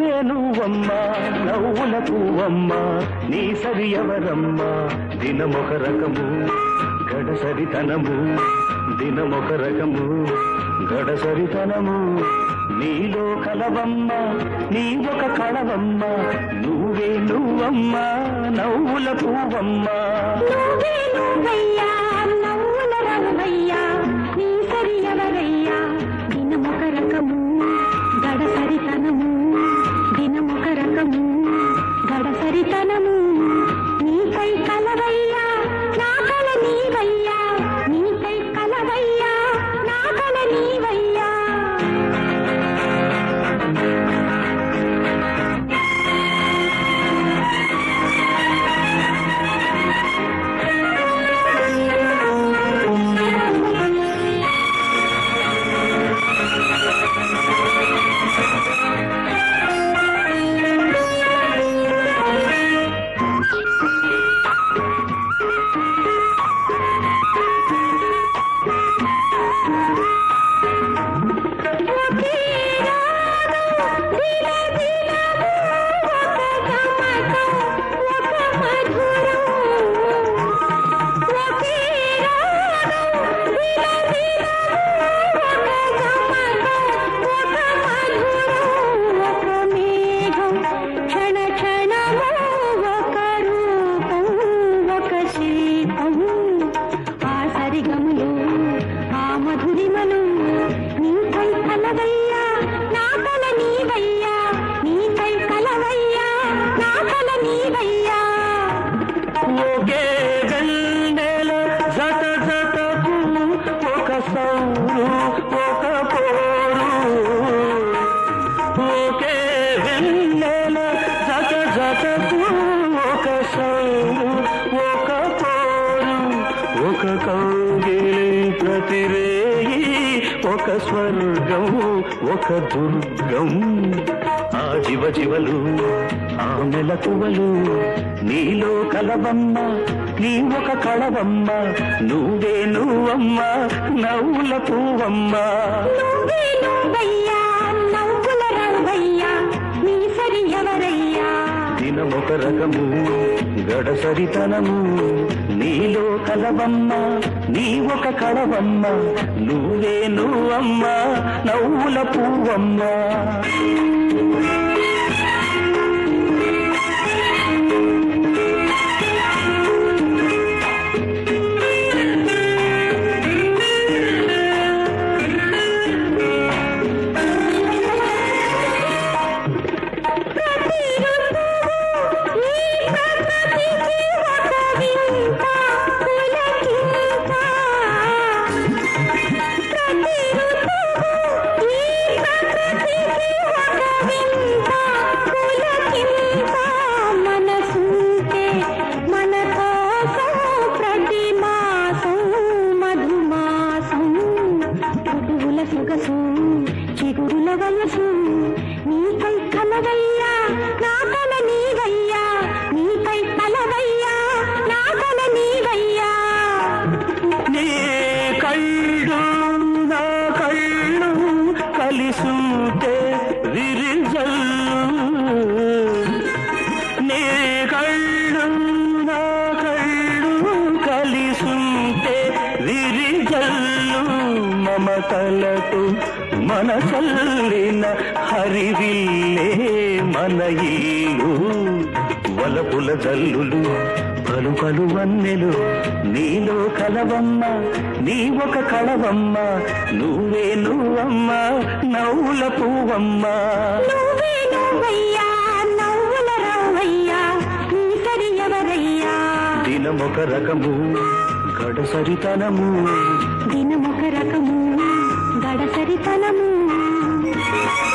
నువ్వమ్మా నవ్వుల పువ్వమ్మా నీ సరి ఎవరమ్మా దినమొక రకము గడసరితనము దినమొక రకము గడసరితనము నీలో కలవమ్మ నీ ఒక కళవమ్మ నువ్వే నువ్వమ్మా నవ్వుల పువ్వమ్మా నవ్వుల రవ్వయ్యా నీ సరి ఎవరయ్యా దినమొక రకము గడసరితనము దినమొక రకము గడసరితనము నీకై కలవయ్యా నా కల నీవయ్యా నీకై కలవయ్యా నా కల నీవయ్యా ఒక స్వర్గం ఒక దుర్గం ఆ జీవలు ఆ మెలకువలు నీలో కలవమ్మ నీ ఒక కళవమ్మ నువ్వే నువ్వమ్మా నవ్వుల పువ్వమ్మా నవ్వుల రవ్వయ్యా నీ సరి ఎవరయ్యా దినమొక రకము గడసరితనము నీలో కలవమ్మ నీ ఒక కళవమ్మ నువ్వే నువ్వమ్మా నవ్వుల పువ్వమ్మా చిగురుల వయసు నీకై కలవయ్యా నా కల నీవయ్యా నీకై కలవయ్యా నా కల నీవయ్యా నీ కళ్ళు నా కళ్ళు కలిసుంటే విరిజల్లు నీ కళ్ళు నా కళ్ళు కలిసుంటే విరిజల్లు మమతలతో మనసల్లిన హరివిల్లే మన ఇల్లు వలపుల జల్లులు పలు పలు వన్నెలు నీలో కలవమ్మ నీ ఒక కళవమ్మ నువ్వే నువ్వమ్మా నవ్వుల పువ్వమ్మా నువ్వే నువ్వయ్యా నవ్వుల రవ్వయ్యా నీ సరి ఎవరయ్యా దినమొక రకము గడసరితనము దినమొక రకము గడసరితనము